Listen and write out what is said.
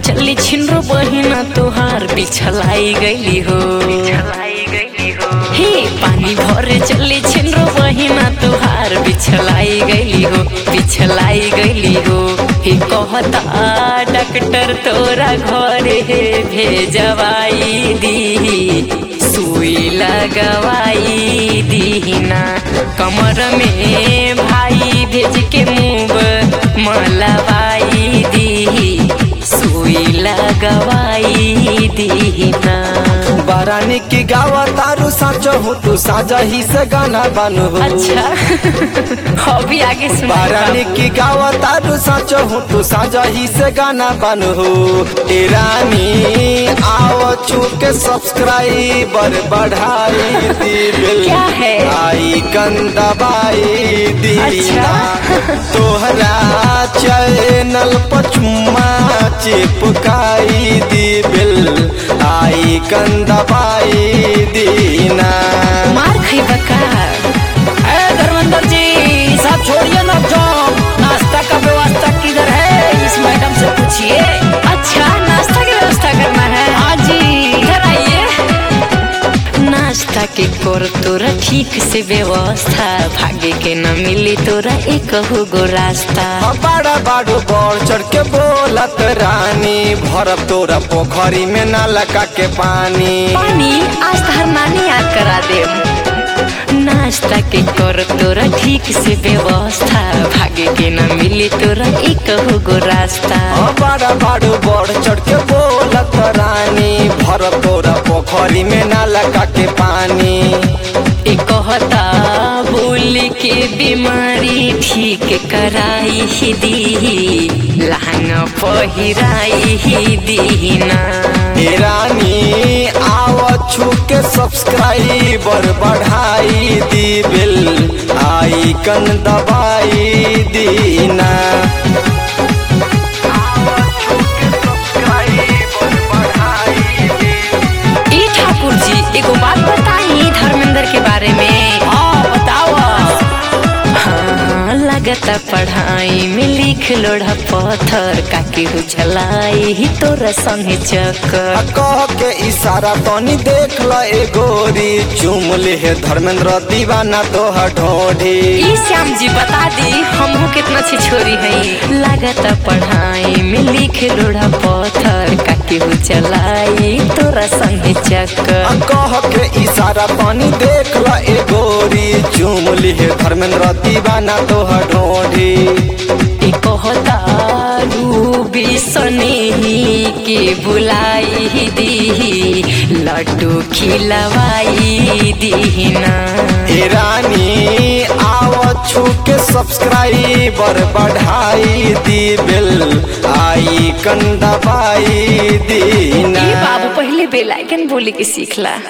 चली छिनरो बहिना तोहार बिछलाई गईली हो। हे पानी भरे चली छिनरो बहिना तोहार बिछलाई गईली हो, बिछलाई गईली हो। हे कहता डॉक्टर तोरा घरे भेजवाई दी, सुई लगवाई दीना। कमर में भाई भेज के मुँह मलवाई दी, सुई लगवाई दीना। बारानी की गावा तारू साचो हो तू साजा ही से गाना बानू हो। अच्छा अभी आगे सुन। बारानी की गावा तारू साचो हो तू साजा ही से गाना बानू हो। रानी आओ छू के सब्सक्राइबर बढ़ाई दी, क्या है आइकन दबाई दी। अच्छा। तोहरा चैनल पर चुम्मा चिपकाई दी बिल, आइकन दबाई दीना। मार खइबा का? धर्मेंद्र जी सब छोड़िए ना, जाओ नाश्ता का व्यवस्था किधर है इस मैडम से पूछिए। अच्छा नाश्ता की व्यवस्था करना है? हाँ जी इधर आइए। नाश्ता के कर तोरा ठीक से व्यवस्था, भागे के न मिली तोरा एक गो रास्ता। बड़ा बाड़ू बढ़ चढ़ के बोलत रानी, भरब तोरा पोखरी में ना लगा के पानी। पानी आज तहर नानी याद करा दे। नाश्ता के कर तोरा ठीक से व्यवस्था, भागे के न मिली तोरा एक गो रास्ता। बड़ा बाड़ू बढ़ चढ़ के बोलत रानी, भरब तोरा पोखरी में ना लगा के पानी। ए कहता भूल के बीमारी ठीक कराई दी, लहंगा पहिराई दीना। रानी आओ छू के सब्सक्राइबर बढ़ाई दी बिल, आइकन दबाई दीना। ई ठाकुर जी एगो बात बताई धर्मेंद्र के बारे में। हाँ बताओ। हाँ लगता पढ़ाई में लिख लोढ़ा पत्थर, काकी हो झलाई ही तोरा संगे चक्कर। कह के इशारा तनी देख ल ए गोरी, चुम ले है धर्मेंद्र दीवाना तोहर ढोढ़ी। ई श्याम जी बता दी हमहू कितना अच्छी छोरी है। लगता पढ़ाई में लिख लोढ़ा पत्थर, काकी हो चलाई तोरा संगे चक्कर। कह के इशारा तनी देख ल ए गोरी, चुम ले है धर्मेंद्र दीवाना तोहर ढोढ़ी। ए कहता रूबी सनेही के बुलाई दी, लड्डू खिलवाई दीना। रानी आओ छू के सब्सक्राइबर बढ़ाई दी बिल, आइकन दबाई दीना। बाबू पहले बेल आइकन बोले के सीखला।